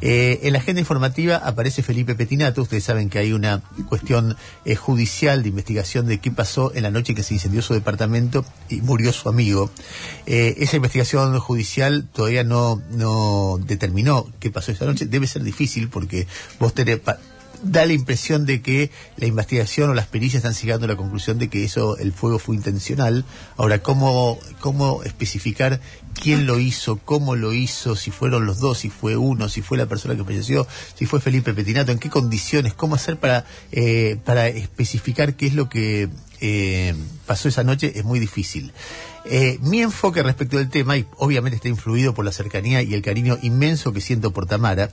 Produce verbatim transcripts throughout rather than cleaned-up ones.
Eh, en la agenda informativa aparece Felipe Pettinato. Ustedes saben que hay una cuestión eh, judicial de investigación de qué pasó en la noche que se incendió su departamento y murió su amigo. Eh, esa investigación judicial todavía no, no determinó qué pasó esa noche. Debe ser difícil porque vos tenés... da la impresión de que la investigación o las pericias están llegando a la conclusión de que eso, el fuego fue intencional. Ahora, ¿cómo, cómo especificar quién lo hizo, cómo lo hizo, si fueron los dos, si fue uno, si fue la persona que falleció, si fue Felipe Pettinato, en qué condiciones, cómo hacer para, eh, para especificar qué es lo que eh, pasó esa noche? Es muy difícil. Eh, mi enfoque respecto del tema, y obviamente está influido por la cercanía y el cariño inmenso que siento por Tamara,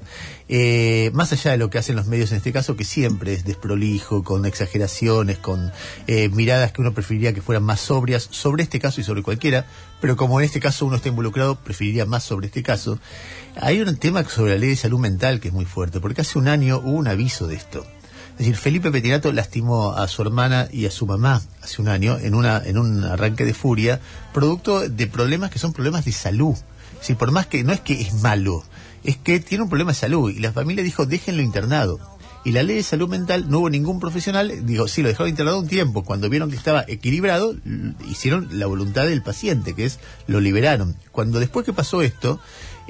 eh, más allá de lo que hacen los medios en este caso, que siempre es desprolijo, con exageraciones, con eh, miradas que uno preferiría que fueran más sobrias, sobre este caso y sobre cualquiera, pero como en este caso uno está involucrado, preferiría más sobre este caso. Hay un tema sobre la ley de salud mental que es muy fuerte, porque hace un año hubo un aviso de esto. Es decir, Felipe Pettinato lastimó a su hermana y a su mamá hace un año en una en un arranque de furia, producto de problemas que son problemas de salud. Es decir, por más que no es que es malo, es que tiene un problema de salud y la familia dijo, déjenlo internado. Y la ley de salud mental, no hubo ningún profesional, digo, sí, lo dejaron internado un tiempo. Cuando vieron que estaba equilibrado, hicieron la voluntad del paciente, que es, lo liberaron. Cuando después que pasó esto,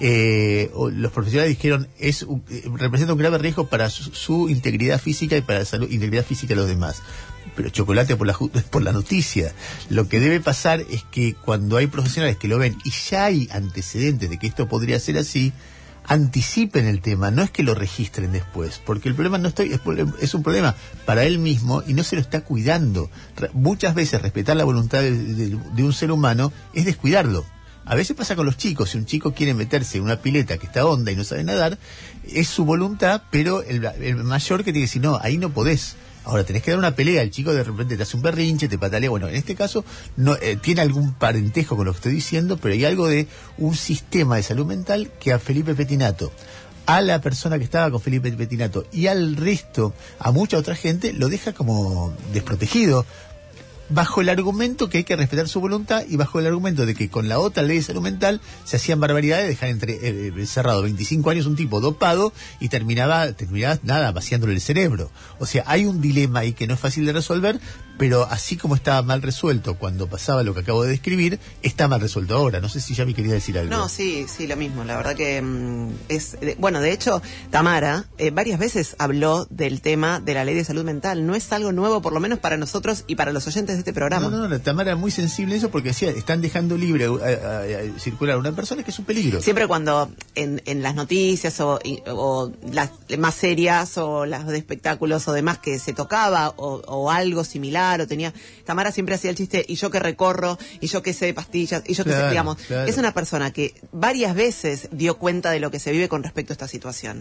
eh, los profesionales dijeron, es un, representa un grave riesgo para su, su integridad física y para la salud, integridad física de los demás. Pero chocolate por la, por la noticia. Lo que debe pasar es que cuando hay profesionales que lo ven y ya hay antecedentes de que esto podría ser así, anticipen el tema, no es que lo registren después, porque el problema no estoy, es, es un problema para él mismo y no se lo está cuidando. Re, muchas veces respetar la voluntad de, de, de un ser humano es descuidarlo. A veces pasa con los chicos, si un chico quiere meterse en una pileta que está honda y no sabe nadar, es su voluntad, pero el, el mayor que tiene que decir, no, ahí no podés. Ahora tenés que dar una pelea, el chico de repente te hace un berrinche, te patalea. Bueno, en este caso no eh, tiene algún parentejo con lo que estoy diciendo, pero hay algo de un sistema de salud mental que a Felipe Pettinato, a la persona que estaba con Felipe Pettinato y al resto, a mucha otra gente, lo deja como desprotegido, bajo el argumento que hay que respetar su voluntad y bajo el argumento de que con la otra ley de salud mental se hacían barbaridades, dejar entre, eh, encerrado veinticinco años un tipo dopado y terminaba, terminaba nada, vaciándole el cerebro. O sea, hay un dilema ahí que no es fácil de resolver, pero así como estaba mal resuelto cuando pasaba lo que acabo de describir, está mal resuelto ahora. No sé si ya me quería decir algo. No, sí, sí, lo mismo. La verdad que mmm, es... De, bueno, de hecho, Tamara eh, varias veces habló del tema de la ley de salud mental. No es algo nuevo, por lo menos para nosotros y para los oyentes de este programa. No, no, no, la Tamara es muy sensible en eso porque decía, están dejando libre a, a, a circular una persona que es un peligro. Siempre cuando en, en las noticias o, o las más serias o las de espectáculos o demás que se tocaba o, o algo similar o tenía, Tamara siempre hacía el chiste, y yo que recorro, y yo que sé de pastillas, y yo que claro, sé, digamos, claro. Es una persona que varias veces dio cuenta de lo que se vive con respecto a esta situación.